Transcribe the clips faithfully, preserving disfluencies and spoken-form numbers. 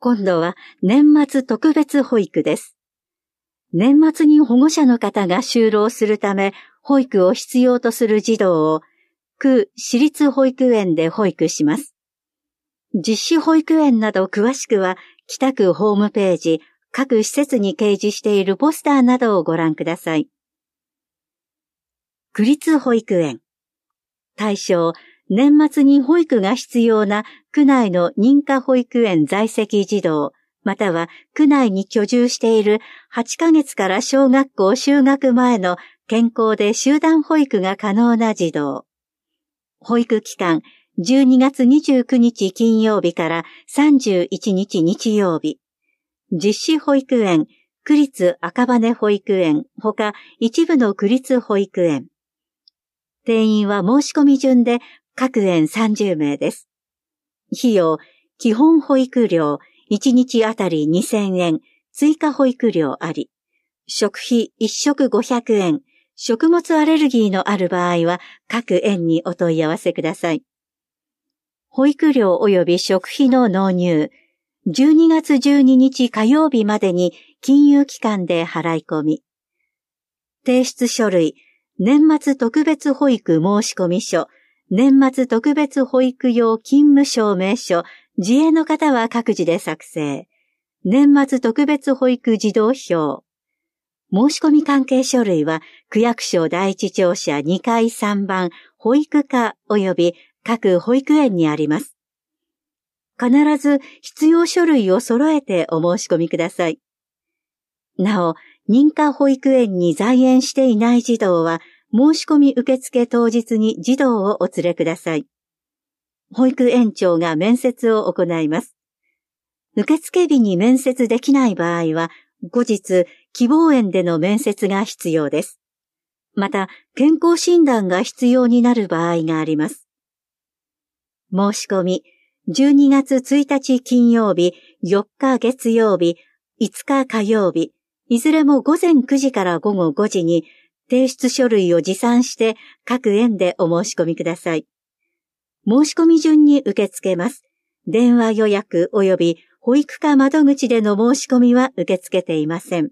今度は年末特別保育です。年末に保護者の方が就労するため保育を必要とする児童を区私立保育園で保育します。実施保育園など詳しくは北区ホームページ、各施設に掲示しているポスターなどをご覧ください。区立保育園。対象、年末に保育が必要な区内の認可保育園在籍児童、または区内に居住しているはちかげつから小学校就学前の健康で集団保育が可能な児童。保育期間、じゅうにがつにじゅうくにち金曜日からさんじゅういちにち日曜日。実施保育園、区立赤羽保育園、ほか一部の区立保育園。定員は申し込み順で各園さんじゅうめいです。費用、基本保育料、いちにちあたりにせんえん、追加保育料あり。食費いっしょくごひゃくえん、食物アレルギーのある場合は各園にお問い合わせください。保育料及び食費の納入、じゅうにがつじゅうににち火曜日までに金融機関で払い込み。提出書類、年末特別保育申込書、年末特別保育用勤務証明書、自営の方は各自で作成。年末特別保育児童票。申し込み関係書類は、区役所第一庁舎にかいさんばん保育課及び各保育園にあります。必ず必要書類を揃えてお申し込みください。なお、認可保育園に在園していない児童は、申し込み受付当日に児童をお連れください。保育園長が面接を行います。受付日に面接できない場合は、後日、希望園での面接が必要です。また、健康診断が必要になる場合があります。申し込み、じゅうにがつついたち金曜日、よっか月曜日、いつか火曜日、いずれもごぜんくじからごごごじに提出書類を持参して各園でお申し込みください。申し込み順に受け付けます。電話予約及び保育課窓口での申し込みは受け付けていません。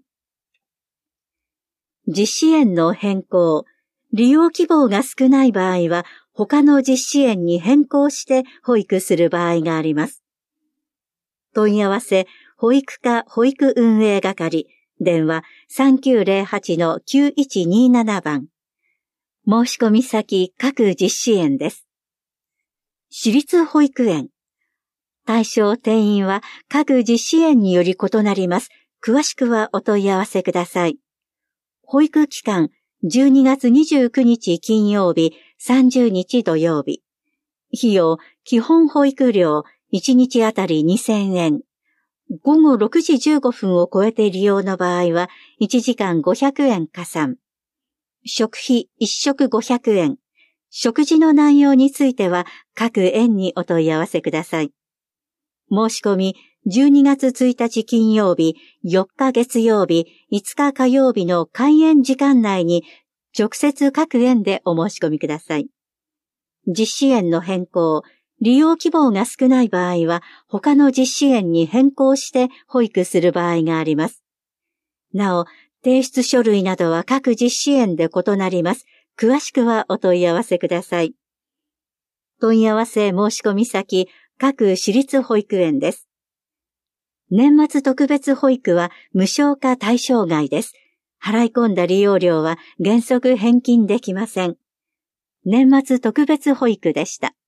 実施園の変更、利用希望が少ない場合は他の実施園に変更して保育する場合があります。問い合わせ、保育課保育運営係、電話 さんきゅうぜろはちのきゅういちになな 番。申し込み先各実施園です。私立保育園。対象定員は各実施園により異なります。詳しくはお問い合わせください。保育期間、じゅうにがつにじゅうくにち金曜日、さんじゅうにち土曜日。費用、基本保育料、いちにちあたりにせんえん。ごごろくじじゅうごふんを超えて利用の場合は、いちじかんごひゃくえん加算。食費いっしょくごひゃくえん。食事の内容については、各園にお問い合わせください。申し込み、じゅうにがつついたち金曜日、よっか月曜日、いつか火曜日の開園時間内に、直接各園でお申し込みください。実施園の変更、利用希望が少ない場合は、他の実施園に変更して保育する場合があります。なお、提出書類などは各実施園で異なります。詳しくはお問い合わせください。問い合わせ申し込み先、各私立保育園です。年末特別保育は無償化対象外です。払い込んだ利用料は原則返金できません。年末特別保育でした。